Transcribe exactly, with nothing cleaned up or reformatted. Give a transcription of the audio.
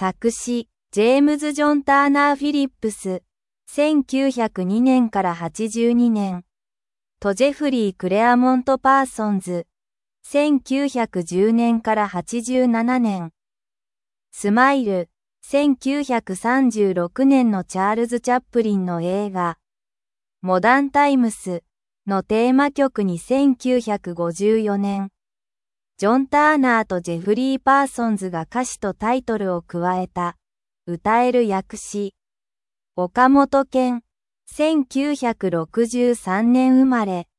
作詞、ジェームズ・ジョン・ターナー・フィリップス、せんきゅうひゃくにねんからはちじゅうにねん。とジェフリー・クレアモント・パーソンズ、せんきゅうひゃくじゅうねんからはちじゅうななねん。スマイル、せんきゅうひゃくさんじゅうろくねんのチャールズ・チャップリンの映画、モダン・タイムスのテーマ曲にせんきゅうひゃくごじゅうよねん。ジョン・ターナーとジェフリー・パーソンズが歌詞とタイトルを加えた、歌える訳詞。岡本健、せんきゅうひゃくろくじゅうさんねん生まれ。